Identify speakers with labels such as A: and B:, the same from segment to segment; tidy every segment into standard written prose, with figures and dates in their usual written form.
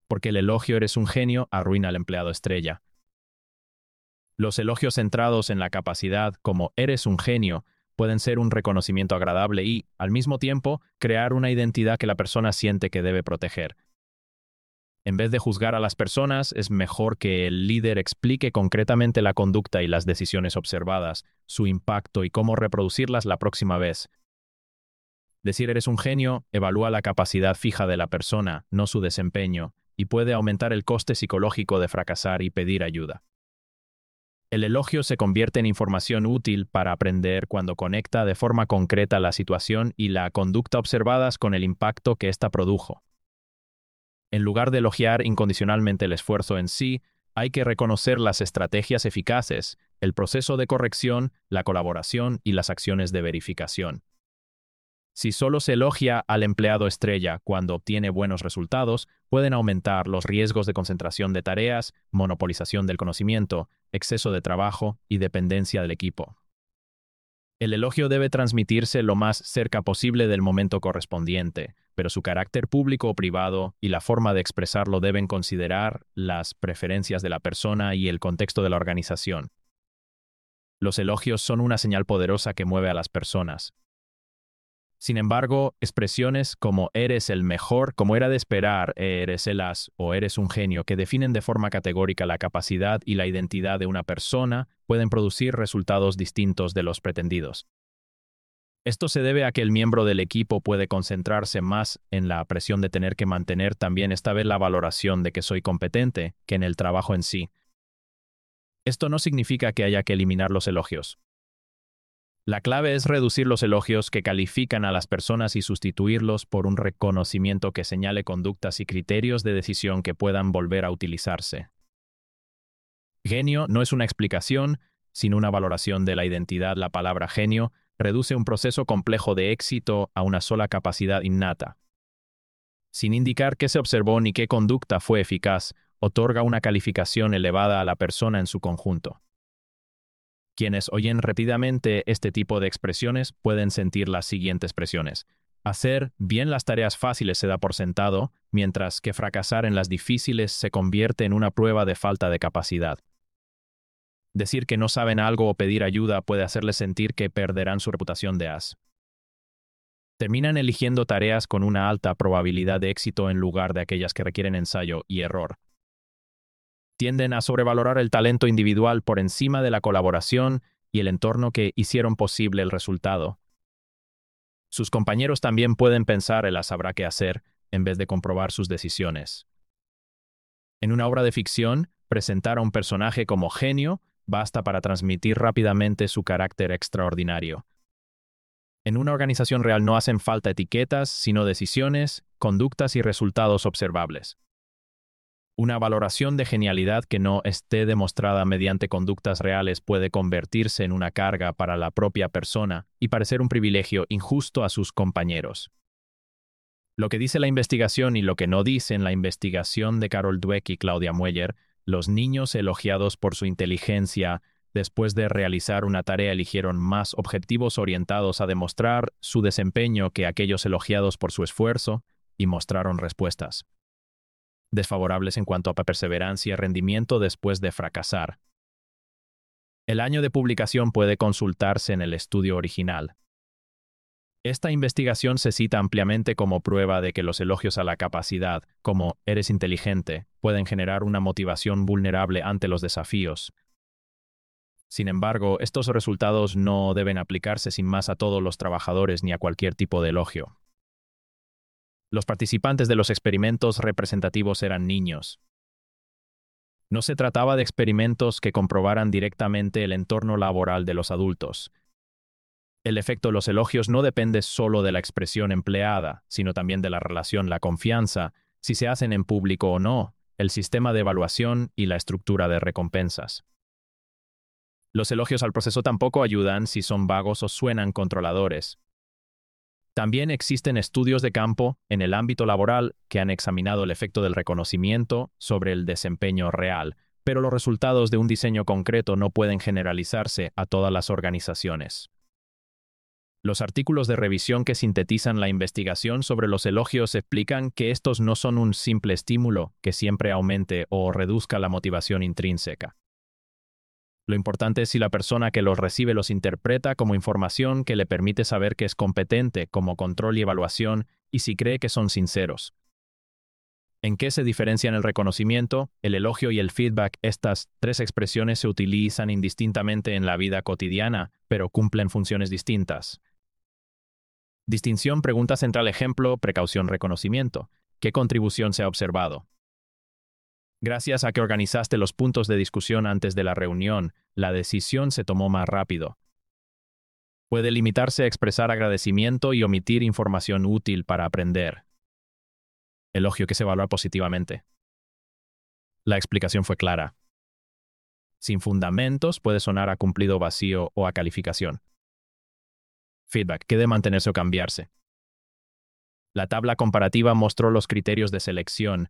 A: porque el elogio "eres un genio" arruina al empleado estrella. Los elogios centrados en la capacidad, como "eres un genio", pueden ser un reconocimiento agradable y, al mismo tiempo, crear una identidad que la persona siente que debe proteger. En vez de juzgar a las personas, es mejor que el líder explique concretamente la conducta y las decisiones observadas, su impacto y cómo reproducirlas la próxima vez. Decir "eres un genio" evalúa la capacidad fija de la persona, no su desempeño, y puede aumentar el coste psicológico de fracasar y pedir ayuda. El elogio se convierte en información útil para aprender cuando conecta de forma concreta la situación y la conducta observadas con el impacto que ésta produjo. En lugar de elogiar incondicionalmente el esfuerzo en sí, hay que reconocer las estrategias eficaces, el proceso de corrección, la colaboración y las acciones de verificación. Si solo se elogia al empleado estrella cuando obtiene buenos resultados, pueden aumentar los riesgos de concentración de tareas, monopolización del conocimiento, exceso de trabajo y dependencia del equipo. El elogio debe transmitirse lo más cerca posible del momento correspondiente, pero su carácter público o privado y la forma de expresarlo deben considerar las preferencias de la persona y el contexto de la organización. Los elogios son una señal poderosa que mueve a las personas. Sin embargo, expresiones como "eres el mejor", como era de esperar, "eres el as" o "eres un genio", que definen de forma categórica la capacidad y la identidad de una persona, pueden producir resultados distintos de los pretendidos. Esto se debe a que el miembro del equipo puede concentrarse más en la presión de tener que mantener también esta vez la valoración de que soy competente que en el trabajo en sí. Esto no significa que haya que eliminar los elogios. La clave es reducir los elogios que califican a las personas y sustituirlos por un reconocimiento que señale conductas y criterios de decisión que puedan volver a utilizarse. Genio no es una explicación, sino una valoración de la identidad. La palabra genio reduce un proceso complejo de éxito a una sola capacidad innata. Sin indicar qué se observó ni qué conducta fue eficaz, otorga una calificación elevada a la persona en su conjunto. Quienes oyen repetidamente este tipo de expresiones pueden sentir las siguientes presiones. Hacer bien las tareas fáciles se da por sentado, mientras que fracasar en las difíciles se convierte en una prueba de falta de capacidad. Decir que no saben algo o pedir ayuda puede hacerles sentir que perderán su reputación de as. Terminan eligiendo tareas con una alta probabilidad de éxito en lugar de aquellas que requieren ensayo y error. Tienden a sobrevalorar el talento individual por encima de la colaboración y el entorno que hicieron posible el resultado. Sus compañeros también pueden pensar "él sabrá qué hacer", en vez de comprobar sus decisiones. En una obra de ficción, presentar a un personaje como genio basta para transmitir rápidamente su carácter extraordinario. En una organización real no hacen falta etiquetas, sino decisiones, conductas y resultados observables. Una valoración de genialidad que no esté demostrada mediante conductas reales puede convertirse en una carga para la propia persona y parecer un privilegio injusto a sus compañeros. Lo que dice la investigación y lo que no dice en la investigación de Carol Dweck y Claudia Mueller, los niños elogiados por su inteligencia después de realizar una tarea eligieron más objetivos orientados a demostrar su desempeño que aquellos elogiados por su esfuerzo y mostraron respuestas desfavorables en cuanto a perseverancia y rendimiento después de fracasar. El año de publicación puede consultarse en el estudio original. Esta investigación se cita ampliamente como prueba de que los elogios a la capacidad, como "eres inteligente", pueden generar una motivación vulnerable ante los desafíos. Sin embargo, estos resultados no deben aplicarse sin más a todos los trabajadores ni a cualquier tipo de elogio. Los participantes de los experimentos representativos eran niños. No se trataba de experimentos que comprobaran directamente el entorno laboral de los adultos. El efecto de los elogios no depende solo de la expresión empleada, sino también de la relación, la confianza, si se hacen en público o no, el sistema de evaluación y la estructura de recompensas. Los elogios al proceso tampoco ayudan si son vagos o suenan controladores. También existen estudios de campo en el ámbito laboral que han examinado el efecto del reconocimiento sobre el desempeño real, pero los resultados de un diseño concreto no pueden generalizarse a todas las organizaciones. Los artículos de revisión que sintetizan la investigación sobre los elogios explican que estos no son un simple estímulo que siempre aumente o reduzca la motivación intrínseca. Lo importante es si la persona que los recibe los interpreta como información que le permite saber que es competente como control y evaluación y si cree que son sinceros. ¿En qué se diferencian el reconocimiento, el elogio y el feedback? Estas tres expresiones se utilizan indistintamente en la vida cotidiana, pero cumplen funciones distintas. Distinción, pregunta central, ejemplo, precaución, reconocimiento. ¿Qué contribución se ha observado? Gracias a que organizaste los puntos de discusión antes de la reunión, la decisión se tomó más rápido. Puede limitarse a expresar agradecimiento y omitir información útil para aprender. Elogio que se evalúa positivamente. La explicación fue clara. Sin fundamentos puede sonar a cumplido vacío o a calificación. Feedback, que debe mantenerse o cambiarse. La tabla comparativa mostró los criterios de selección.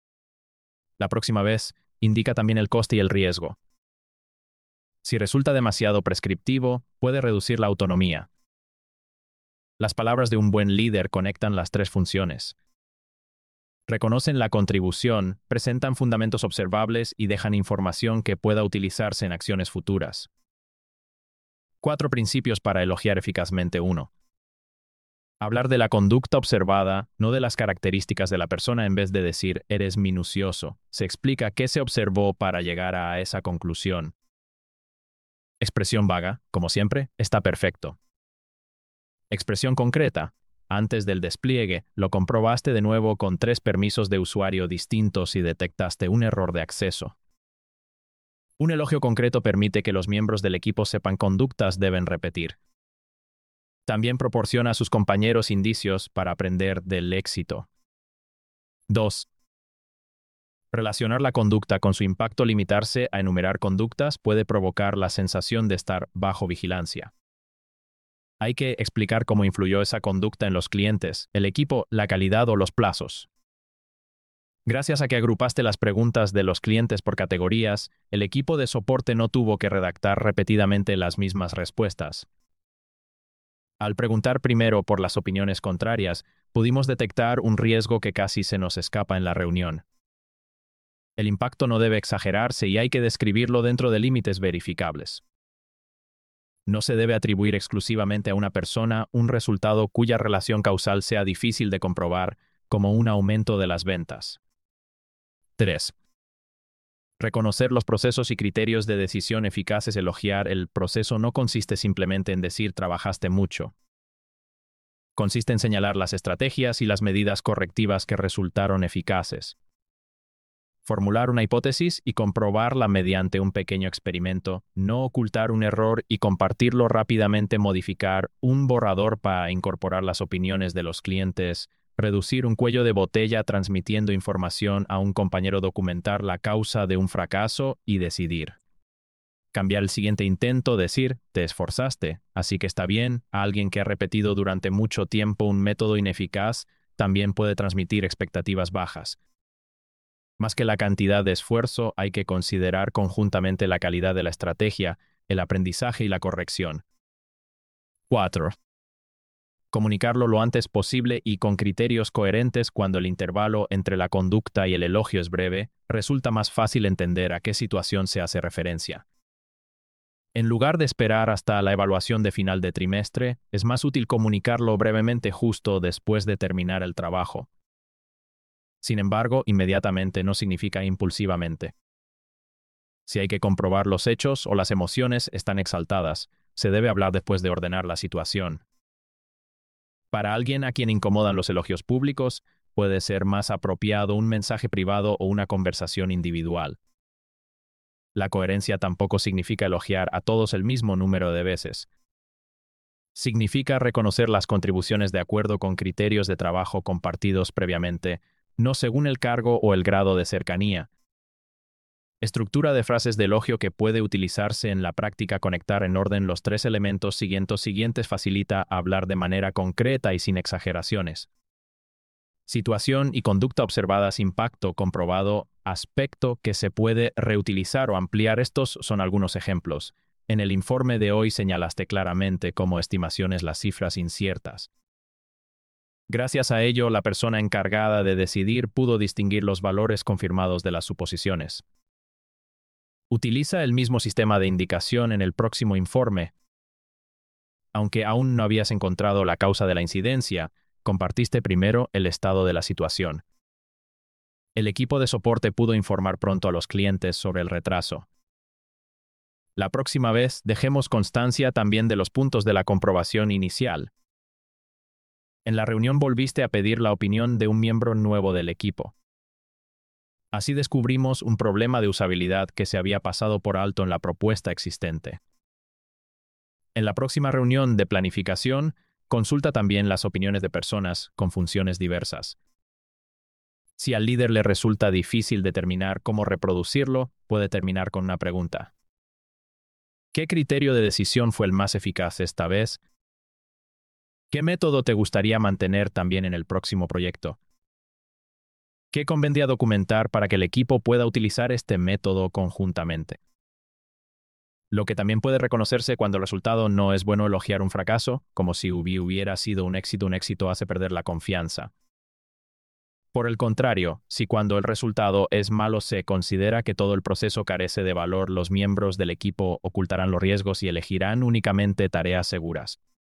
A: La próxima vez, indica también el coste y el riesgo. Si resulta demasiado prescriptivo, puede reducir la autonomía. Las palabras de un buen líder conectan las tres funciones. Reconocen la contribución, presentan fundamentos observables y dejan información que pueda utilizarse en acciones futuras. 4 principios para elogiar eficazmente. 1. Hablar de la conducta observada, no de las características de la persona. En vez de decir, eres minucioso, se explica qué se observó para llegar a esa conclusión. Expresión vaga, como siempre, está perfecto. Expresión concreta. Antes del despliegue, lo comprobaste de nuevo con 3 permisos de usuario distintos y detectaste un error de acceso. Un elogio concreto permite que los miembros del equipo sepan conductas deben repetir. También proporciona a sus compañeros indicios para aprender del éxito. 2. Relacionar la conducta con su impacto. Limitarse a enumerar conductas puede provocar la sensación de estar bajo vigilancia. Hay que explicar cómo influyó esa conducta en los clientes, el equipo, la calidad o los plazos. Gracias a que agrupaste las preguntas de los clientes por categorías, el equipo de soporte no tuvo que redactar repetidamente las mismas respuestas. Al preguntar primero por las opiniones contrarias, pudimos detectar un riesgo que casi se nos escapa en la reunión. El impacto no debe exagerarse y hay que describirlo dentro de límites verificables. No se debe atribuir exclusivamente a una persona un resultado cuya relación causal sea difícil de comprobar, como un aumento de las ventas. 3. Reconocer los procesos y criterios de decisión eficaces. Elogiar el proceso no consiste simplemente en decir trabajaste mucho. Consiste en señalar las estrategias y las medidas correctivas que resultaron eficaces. Formular una hipótesis y comprobarla mediante un pequeño experimento, no ocultar un error y compartirlo rápidamente. Modificar un borrador para incorporar las opiniones de los clientes, reducir un cuello de botella transmitiendo información a un compañero. Documentar la causa de un fracaso y decidir. Cambiar el siguiente intento. Decir, te esforzaste, así que está bien. A alguien que ha repetido durante mucho tiempo un método ineficaz también puede transmitir expectativas bajas. Más que la cantidad de esfuerzo, hay que considerar conjuntamente la calidad de la estrategia, el aprendizaje y la corrección. 4. Comunicarlo lo antes posible y con criterios coherentes. Cuando el intervalo entre la conducta y el elogio es breve, resulta más fácil entender a qué situación se hace referencia. En lugar de esperar hasta la evaluación de final de trimestre, es más útil comunicarlo brevemente justo después de terminar el trabajo. Sin embargo, inmediatamente no significa impulsivamente. Si hay que comprobar los hechos o las emociones están exaltadas, se debe hablar después de ordenar la situación. Para alguien a quien incomodan los elogios públicos, puede ser más apropiado un mensaje privado o una conversación individual. La coherencia tampoco significa elogiar a todos el mismo número de veces. Significa reconocer las contribuciones de acuerdo con criterios de trabajo compartidos previamente, no según el cargo o el grado de cercanía. Estructura de frases de elogio que puede utilizarse en la práctica. Conectar en orden los 3 elementos siguientes facilita hablar de manera concreta y sin exageraciones. Situación y conducta observadas. Impacto comprobado. Aspecto que se puede reutilizar o ampliar. Estos son algunos ejemplos. En el informe de hoy señalaste claramente como estimaciones las cifras inciertas. Gracias a ello, la persona encargada de decidir pudo distinguir los valores confirmados de las suposiciones. Utiliza el mismo sistema de indicación en el próximo informe. Aunque aún no habías encontrado la causa de la incidencia, compartiste primero el estado de la situación. El equipo de soporte pudo informar pronto a los clientes sobre el retraso. La próxima vez, dejemos constancia también de los puntos de la comprobación inicial. En la reunión volviste a pedir la opinión de un miembro nuevo del equipo. Así descubrimos un problema de usabilidad que se había pasado por alto en la propuesta existente. En la próxima reunión de planificación, consulta también las opiniones de personas con funciones diversas. Si al líder le resulta difícil determinar cómo reproducirlo, puede terminar con una pregunta. ¿Qué criterio de decisión fue el más eficaz esta vez? ¿Qué método te gustaría mantener también en el próximo proyecto? ¿Qué convendría documentar para que el equipo pueda utilizar este método conjuntamente? Lo que también puede reconocerse cuando el resultado no es bueno, elogiar un fracaso, como si hubiera sido un éxito hace perder la confianza. Por el contrario, si cuando el resultado es malo se considera que todo el proceso carece de valor, los miembros del equipo ocultarán los riesgos y elegirán únicamente tareas seguras.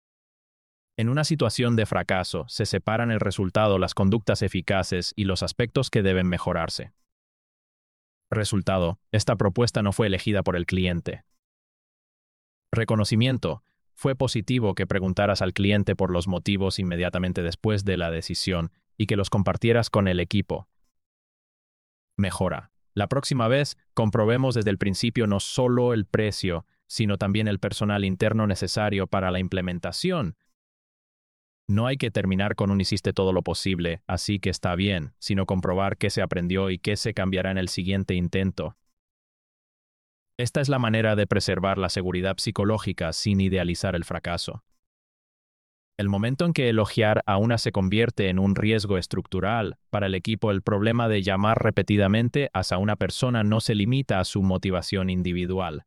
A: En una situación de fracaso, se separan el resultado, las conductas eficaces y los aspectos que deben mejorarse. Resultado: esta propuesta no fue elegida por el cliente. Reconocimiento: fue positivo que preguntaras al cliente por los motivos inmediatamente después de la decisión y que los compartieras con el equipo. Mejora: la próxima vez, comprobemos desde el principio no solo el precio, sino también el personal interno necesario para la implementación. No hay que terminar con un hiciste todo lo posible, así que está bien, sino comprobar qué se aprendió y qué se cambiará en el siguiente intento. Esta es la manera de preservar la seguridad psicológica sin idealizar el fracaso. El momento en que elogiar a una se convierte en un riesgo estructural para el equipo, el problema de llamar repetidamente a una persona no se limita a su motivación individual.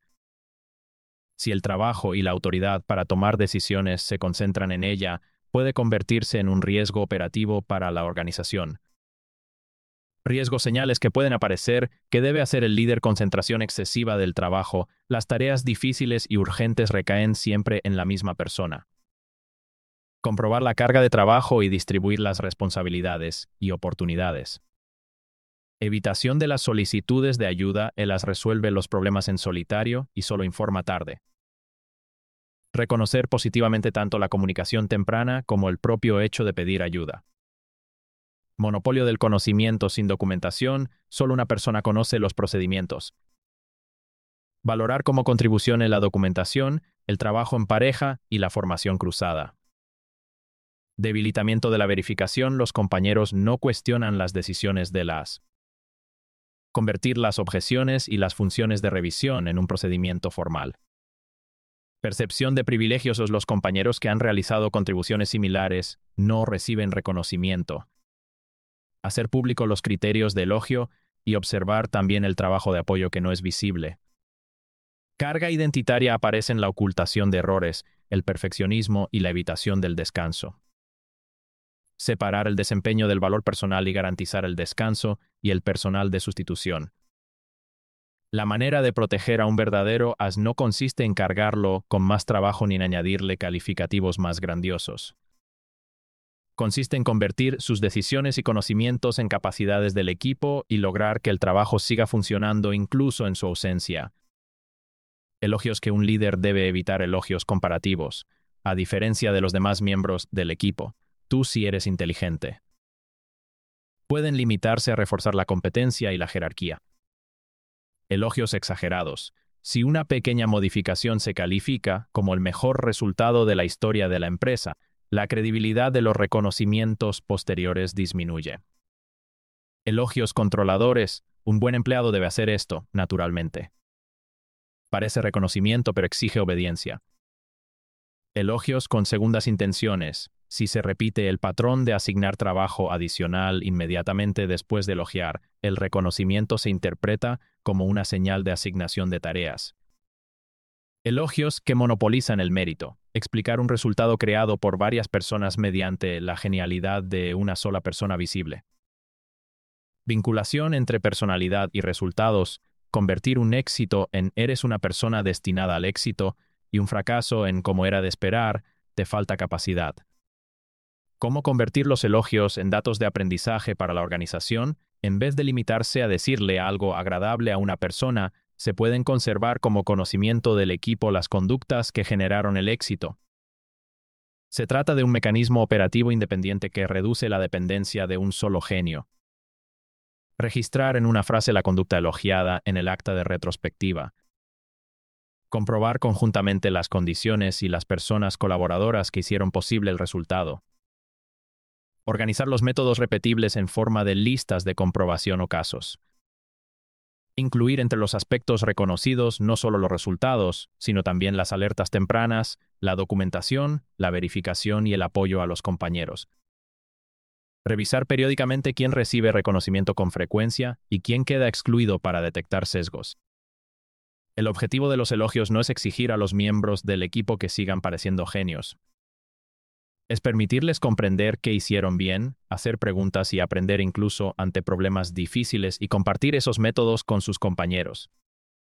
A: Si el trabajo y la autoridad para tomar decisiones se concentran en ella, puede convertirse en un riesgo operativo para la organización. Riesgos: señales que pueden aparecer que debe hacer el líder: concentración excesiva del trabajo, las tareas difíciles y urgentes recaen siempre en la misma persona. Comprobar la carga de trabajo y distribuir las responsabilidades y oportunidades. Evitación de las solicitudes de ayuda, él las resuelve los problemas en solitario y solo informa tarde. Reconocer positivamente tanto la comunicación temprana como el propio hecho de pedir ayuda. Monopolio del conocimiento sin documentación, solo una persona conoce los procedimientos. Valorar como contribución en la documentación, el trabajo en pareja y la formación cruzada. Debilitamiento de la verificación, los compañeros no cuestionan las decisiones de las. Convertir las objeciones y las funciones de revisión en un procedimiento formal. Percepción de privilegios, los compañeros que han realizado contribuciones similares no reciben reconocimiento. Hacer público los criterios de elogio y observar también el trabajo de apoyo que no es visible. Carga identitaria: aparece en la ocultación de errores, el perfeccionismo y la evitación del descanso. Separar el desempeño del valor personal y garantizar el descanso y el personal de sustitución. La manera de proteger a un verdadero as no consiste en cargarlo con más trabajo ni en añadirle calificativos más grandiosos. Consiste en convertir sus decisiones y conocimientos en capacidades del equipo y lograr que el trabajo siga funcionando incluso en su ausencia. Elogios que un líder debe evitar: elogios comparativos. A diferencia de los demás miembros del equipo, tú sí eres inteligente. Pueden limitarse a reforzar la competencia y la jerarquía. Elogios exagerados. Si una pequeña modificación se califica como el mejor resultado de la historia de la empresa, la credibilidad de los reconocimientos posteriores disminuye. Elogios controladores. Un buen empleado debe hacer esto, naturalmente. Parece reconocimiento pero exige obediencia. Elogios con segundas intenciones. Si se repite el patrón de asignar trabajo adicional inmediatamente después de elogiar, el reconocimiento se interpreta como una señal de asignación de tareas. Elogios que monopolizan el mérito. Explicar un resultado creado por varias personas mediante la genialidad de una sola persona visible. Vinculación entre personalidad y resultados. Convertir un éxito en eres una persona destinada al éxito y un fracaso en como era de esperar, te falta capacidad. Cómo convertir los elogios en datos de aprendizaje para la organización, en vez de limitarse a decirle algo agradable a una persona, se pueden conservar como conocimiento del equipo las conductas que generaron el éxito. Se trata de un mecanismo operativo independiente que reduce la dependencia de un solo genio. Registrar en una frase la conducta elogiada en el acta de retrospectiva. Comprobar conjuntamente las condiciones y las personas colaboradoras que hicieron posible el resultado. Organizar los métodos repetibles en forma de listas de comprobación o casos. Incluir entre los aspectos reconocidos no solo los resultados, sino también las alertas tempranas, la documentación, la verificación y el apoyo a los compañeros. Revisar periódicamente quién recibe reconocimiento con frecuencia y quién queda excluido para detectar sesgos. El objetivo de los elogios no es exigir a los miembros del equipo que sigan pareciendo genios. Es permitirles comprender qué hicieron bien, hacer preguntas y aprender incluso ante problemas difíciles y compartir esos métodos con sus compañeros.